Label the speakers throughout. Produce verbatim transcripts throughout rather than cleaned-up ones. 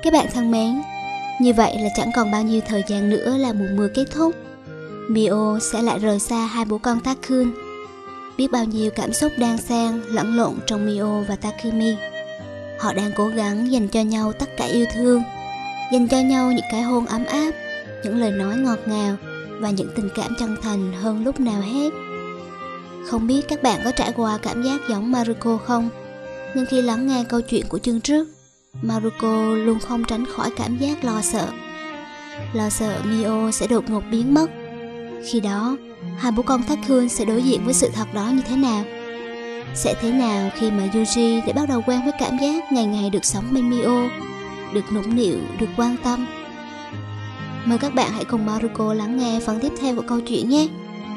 Speaker 1: Các bạn thân mến, như vậy là chẳng còn bao nhiêu thời gian nữa là mùa mưa kết thúc. Mio sẽ lại rời xa hai bố con Takun. Biết bao nhiêu cảm xúc đang xen lẫn lộn trong Mio và Takumi. Họ đang cố gắng dành cho nhau tất cả yêu thương, dành cho nhau những cái hôn ấm áp, những lời nói ngọt ngào và những tình cảm chân thành hơn lúc nào hết. Không biết các bạn có trải qua cảm giác giống Maruko không? Nhưng khi lắng nghe câu chuyện của chương trước, Maruko luôn không tránh khỏi cảm giác lo sợ. Lo sợ Mio sẽ đột ngột biến mất. Khi đó, hai bố con Takun sẽ đối diện với sự thật đó như thế nào? Sẽ thế nào khi mà Yuji để bắt đầu quen với cảm giác ngày ngày được sống bên Mio, được nũng nịu, được quan tâm? Mời các bạn hãy cùng Maruko lắng nghe phần tiếp theo của câu chuyện nhé.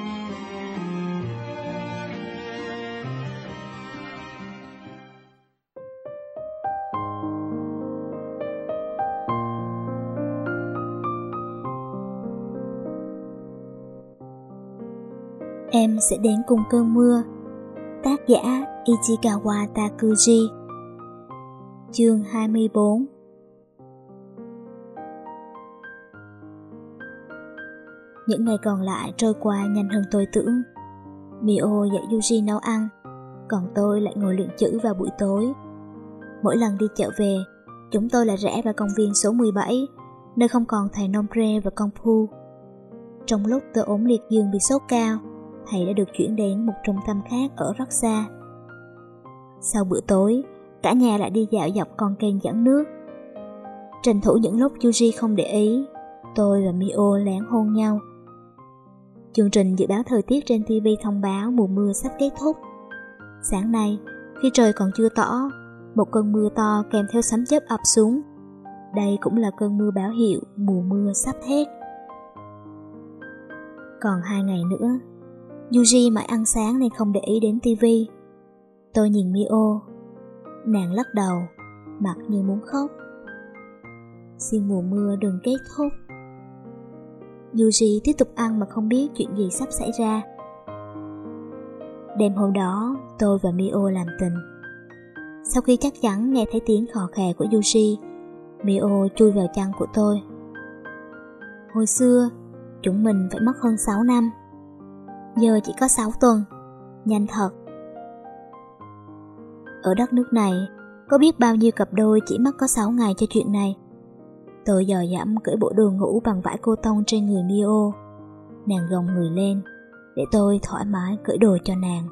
Speaker 1: Em sẽ đến cùng cơn mưa. Tác giả Ichikawa Takuji. Chương hai mươi bốn. Những ngày còn lại trôi qua nhanh hơn tôi tưởng. Mio dạy Yuji nấu ăn, còn tôi lại ngồi luyện chữ vào buổi tối. Mỗi lần đi chợ về, chúng tôi lại rẽ vào công viên số mười bảy, nơi không còn thầy Nombre và con Pu. Trong lúc tôi ốm liệt giường bị sốt cao, thầy đã được chuyển đến một trung tâm khác ở rất xa. Sau bữa tối, cả nhà lại đi dạo dọc con kênh dẫn nước. Tranh thủ những lúc Yuji không để ý, tôi và Mio lén hôn nhau. Chương trình dự báo thời tiết trên ti vi thông báo mùa mưa sắp kết thúc. Sáng nay, khi trời còn chưa tỏ, một cơn mưa to kèm theo sấm chớp ập xuống. Đây cũng là cơn mưa báo hiệu mùa mưa sắp hết. Còn hai ngày nữa, Yuji mãi ăn sáng nên không để ý đến ti vi. Tôi nhìn Mio, nàng lắc đầu, mặt như muốn khóc. Xin mùa mưa đừng kết thúc. Yuji tiếp tục ăn mà không biết chuyện gì sắp xảy ra. Đêm hôm đó, tôi và Mio làm tình. Sau khi chắc chắn nghe thấy tiếng khò khè của Yuji, Mio chui vào chăn của tôi. Hồi xưa, chúng mình phải mất hơn sáu năm. Giờ chỉ có sáu tuần, nhanh thật. Ở đất nước này, có biết bao nhiêu cặp đôi chỉ mất có sáu ngày cho chuyện này. Tôi dò dẫm cởi bộ đồ ngủ bằng vải cô tông trên người Mio. Nàng gồng người lên, để tôi thoải mái cởi đồ cho nàng.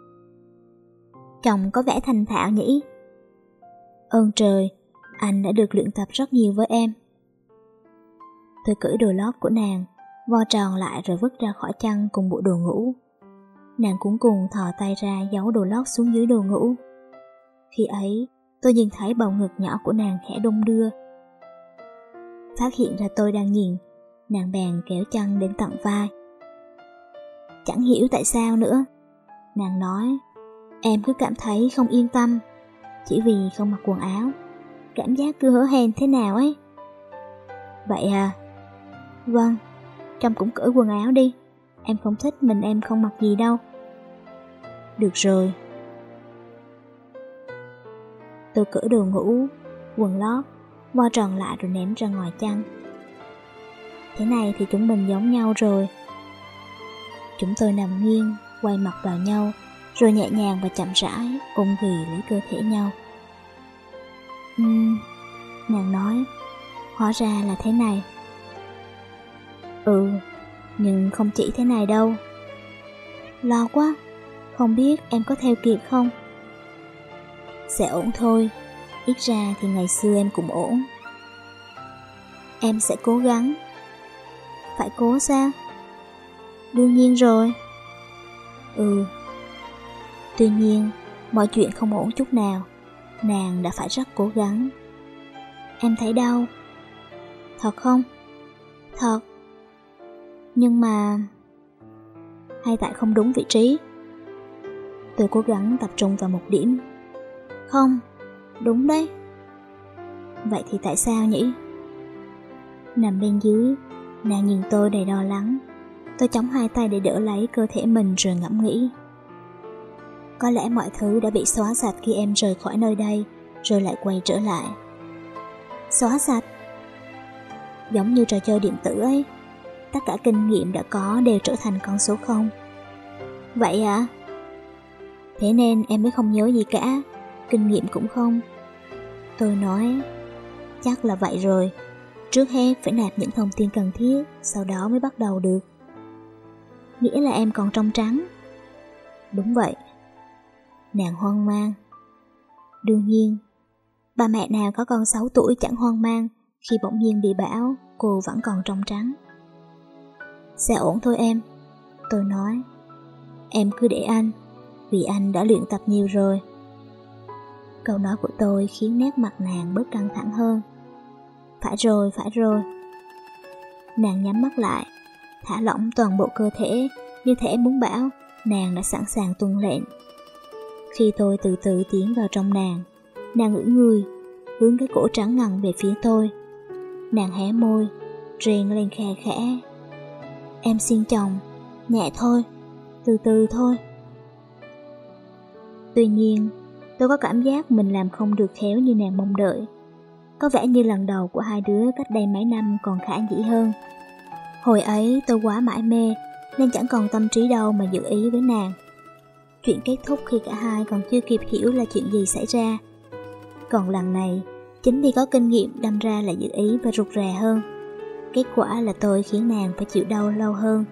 Speaker 1: Chồng có vẻ thành thạo nhỉ? Ơn trời, anh đã được luyện tập rất nhiều với em. Tôi cởi đồ lót của nàng, vo tròn lại rồi vứt ra khỏi chăn cùng bộ đồ ngủ. Nàng cuống cuồng thò tay ra giấu đồ lót xuống dưới đồ ngủ. Khi ấy, tôi nhìn thấy bầu ngực nhỏ của nàng khẽ đung đưa. Phát hiện ra tôi đang nhìn, nàng bèn kéo chăn đến tận vai. Chẳng hiểu tại sao nữa, nàng nói, em cứ cảm thấy không yên tâm, chỉ vì không mặc quần áo. Cảm giác cứ hớ hèn thế nào ấy. Vậy à? Vâng, Trâm cũng cởi quần áo đi. Em không thích mình em không mặc gì đâu. Được rồi. Tôi cởi đồ ngủ, quần lót, vo tròn lại rồi ném ra ngoài chăn. Thế này thì chúng mình giống nhau rồi. Chúng tôi nằm nghiêng, quay mặt vào nhau, rồi nhẹ nhàng và chậm rãi ôm ghì lấy cơ thể nhau. Uhm, nàng nói, hóa ra là thế này. Ừ, nhưng không chỉ thế này đâu. Lo quá, không biết em có theo kịp không? Sẽ ổn thôi, ít ra thì ngày xưa em cũng ổn. Em sẽ cố gắng. Phải cố sao? Đương nhiên rồi. Ừ. Tuy nhiên, mọi chuyện không ổn chút nào. Nàng đã phải rất cố gắng. Em thấy đau. Thật không? Thật. Nhưng mà... hay tại không đúng vị trí? Tôi cố gắng tập trung vào một điểm. Không, đúng đấy. Vậy thì tại sao nhỉ? Nằm bên dưới, nàng nhìn tôi đầy lo lắng. Tôi chống hai tay để đỡ lấy cơ thể mình rồi ngẫm nghĩ. Có lẽ mọi thứ đã bị xóa sạch khi em rời khỏi nơi đây, rồi lại quay trở lại. Xóa sạch. Giống như trò chơi điện tử ấy, tất cả kinh nghiệm đã có đều trở thành con số không. Vậy à? Thế nên em mới không nhớ gì cả, kinh nghiệm cũng không. Tôi nói, chắc là vậy rồi. Trước hết phải nạp những thông tin cần thiết, sau đó mới bắt đầu được. Nghĩa là em còn trong trắng. Đúng vậy. Nàng hoang mang. Đương nhiên, bà mẹ nào có con sáu tuổi chẳng hoang mang khi bỗng nhiên bị bảo cô vẫn còn trong trắng. Sẽ ổn thôi em, tôi nói. Em cứ để anh, vì anh đã luyện tập nhiều rồi. Câu nói của tôi khiến nét mặt nàng bớt căng thẳng hơn. Phải rồi, phải rồi. Nàng nhắm mắt lại, thả lỏng toàn bộ cơ thể, như thể muốn bảo nàng đã sẵn sàng tuân lệnh. Khi tôi từ từ tiến vào trong nàng, nàng ngửa người, hướng cái cổ trắng ngần về phía tôi. Nàng hé môi, rên lên khe khẽ. Em xin chồng, nhẹ thôi, từ từ thôi. Tuy nhiên, tôi có cảm giác mình làm không được khéo như nàng mong đợi. Có vẻ như lần đầu của hai đứa cách đây mấy năm còn khả dĩ hơn. Hồi ấy tôi quá mải mê nên chẳng còn tâm trí đâu mà giữ ý với nàng. Chuyện kết thúc khi cả hai còn chưa kịp hiểu là chuyện gì xảy ra. Còn lần này, chính vì có kinh nghiệm đâm ra là giữ ý và rụt rè hơn. Kết quả là tôi khiến nàng phải chịu đau lâu hơn.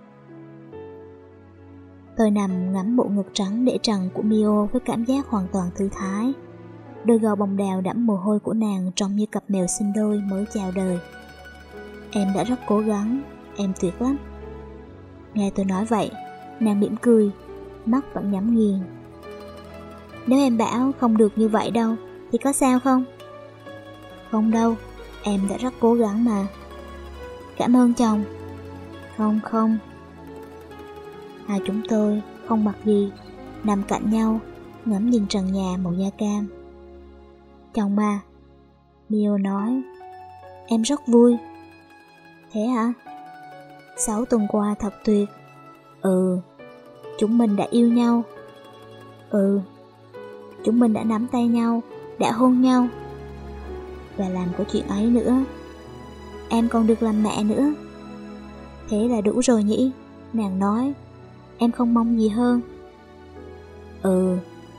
Speaker 1: Tôi nằm ngắm bộ ngực trắng để trần của Mio với cảm giác hoàn toàn thư thái. Đôi gò bồng đào đẫm mồ hôi của nàng trông như cặp mèo sinh đôi mới chào đời. Em đã rất cố gắng, em tuyệt lắm. Nghe tôi nói vậy, nàng mỉm cười, mắt vẫn nhắm nghiền. Nếu em bảo không được như vậy đâu, thì có sao không? Không đâu, em đã rất cố gắng mà. Cảm ơn chồng. Không không. Hai chúng tôi không mặc gì, nằm cạnh nhau, ngắm nhìn trần nhà màu da cam. Chồng mà, Mio nói. Em rất vui. Thế hả? Sáu tuần qua thật tuyệt. Ừ. Chúng mình đã yêu nhau. Ừ. Chúng mình đã nắm tay nhau, đã hôn nhau. Và làm có chuyện ấy nữa. Em còn được làm mẹ nữa. Thế là đủ rồi nhỉ? Nàng nói. Em không mong gì hơn. Ừ.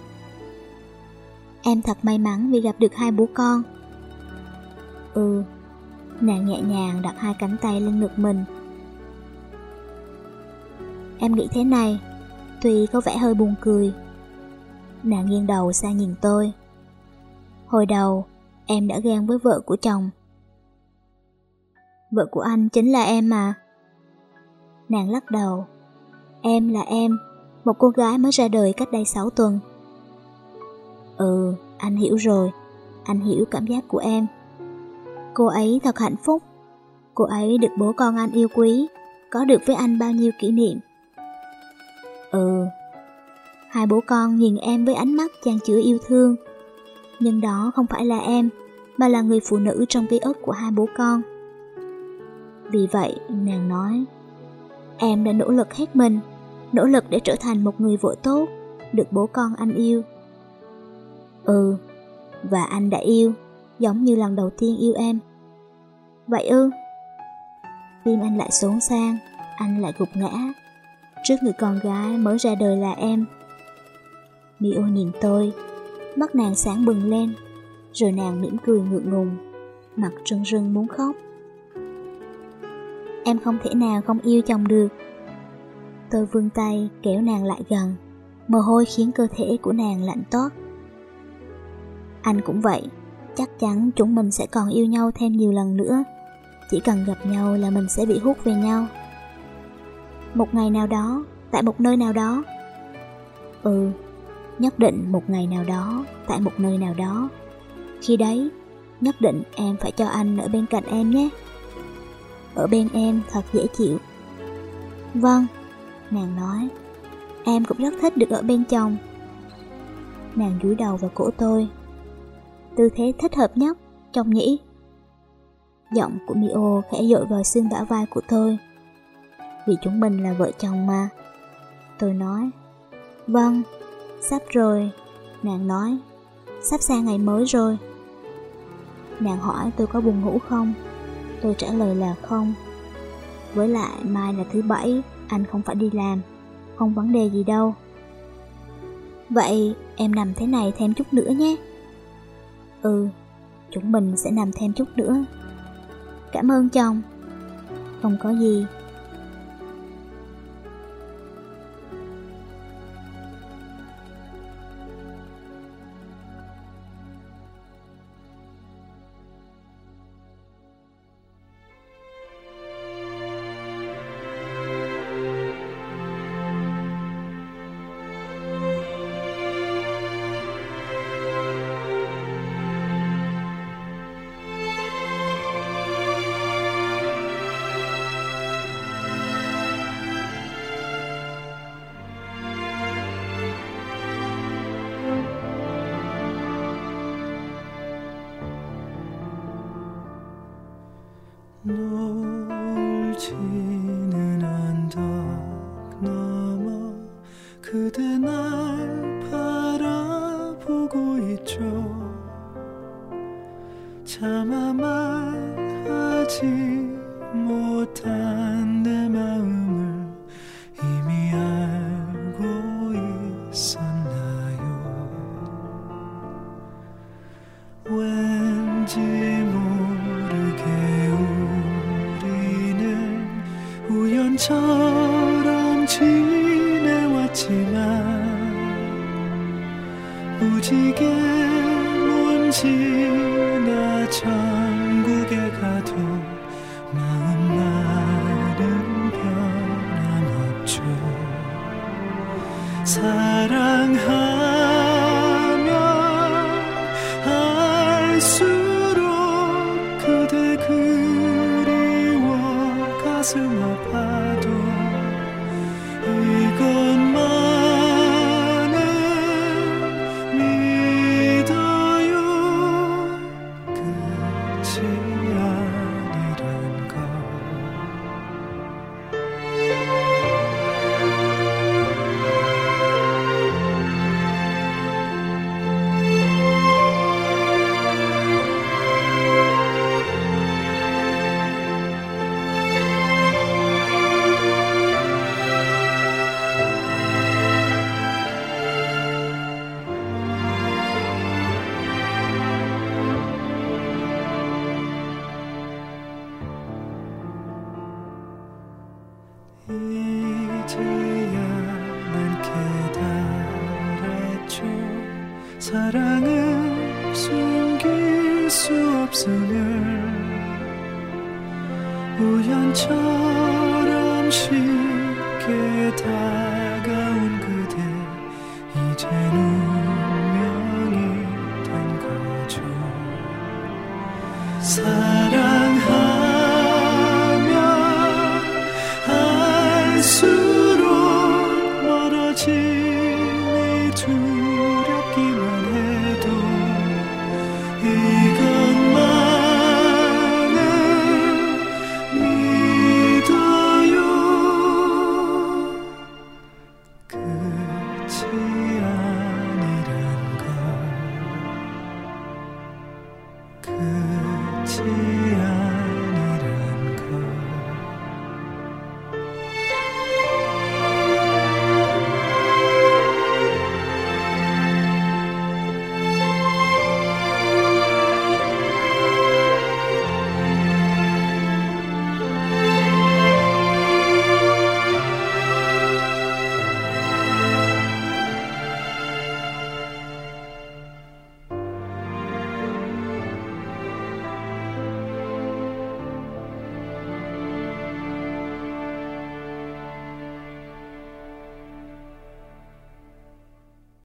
Speaker 1: Em thật may mắn vì gặp được hai bố con. Ừ. Nàng nhẹ nhàng đặt hai cánh tay lên ngực mình. Em nghĩ thế này, tuy có vẻ hơi buồn cười. Nàng nghiêng đầu sang nhìn tôi. Hồi đầu, em đã ghen với vợ của chồng. Vợ của anh chính là em mà. Nàng lắc đầu. Em là em, một cô gái mới ra đời cách đây sáu tuần. Ừ, anh hiểu rồi. Anh hiểu cảm giác của em. Cô ấy thật hạnh phúc. Cô ấy được bố con anh yêu quý, có được với anh bao nhiêu kỷ niệm. Ừ. Hai bố con nhìn em với ánh mắt chan chứa yêu thương. Nhưng đó không phải là em, mà là người phụ nữ trong ký ức của hai bố con. Vì vậy, nàng nói, em đã nỗ lực hết mình, nỗ lực để trở thành một người vợ tốt, được bố con anh yêu. Ừ, và anh đã yêu, giống như lần đầu tiên yêu em. Vậy ư? Tim anh lại xốn sang, anh lại gục ngã, trước người con gái mới ra đời là em. Mio nhìn tôi, mắt nàng sáng bừng lên, rồi nàng mỉm cười ngượng ngùng, mặt rưng rưng muốn khóc. Em không thể nào không yêu chồng được. Tôi vươn tay kéo nàng lại gần, mồ hôi khiến cơ thể của nàng lạnh toát. Anh cũng vậy, chắc chắn chúng mình sẽ còn yêu nhau thêm nhiều lần nữa. Chỉ cần gặp nhau là mình sẽ bị hút về nhau. Một ngày nào đó, tại một nơi nào đó. Ừ, nhất định một ngày nào đó, tại một nơi nào đó. Khi đấy, nhất định em phải cho anh ở bên cạnh em nhé. Ở bên em thật dễ chịu. Vâng, nàng nói. Em cũng rất thích được ở bên chồng. Nàng dúi đầu vào cổ tôi. Tư thế thích hợp nhất, chồng nhỉ? Giọng của Mio khẽ dội vào xương bả vai của tôi. Vì chúng mình là vợ chồng mà. Tôi nói. Vâng, sắp rồi. Nàng nói. Sắp sang ngày mới rồi. Nàng hỏi tôi có buồn ngủ không? Tôi trả lời là không. Với lại mai là thứ bảy, anh không phải đi làm, không vấn đề gì đâu. Vậy em nằm thế này thêm chút nữa nhé. Ừ, chúng mình sẽ nằm thêm chút nữa. Cảm ơn chồng. Không có gì.
Speaker 2: 놀지는 언덕 넘어 그대 날 바라보고 있죠. 차마 말하지 못한 내 마음을 이미 알고 있었나요? 왠지 모르게 우연처럼 지내왔지만 무지개 먼지나 천국에 가도 마음만은 변함없죠. 사랑하면 할수록 그대 그리워 가슴 아파도 이것만은 믿어요. 끝이 아니란 걸. 이제야 난 깨달았죠. 사랑은 숨길 수 없음을. 우연처럼 쉽게 다가온 그대 이젠 운명이 된 거죠. 사랑하면 할수록 멀어짐이 두렵기만 해도 이것만은 믿어요. 끝이 아니란 걸. 끝이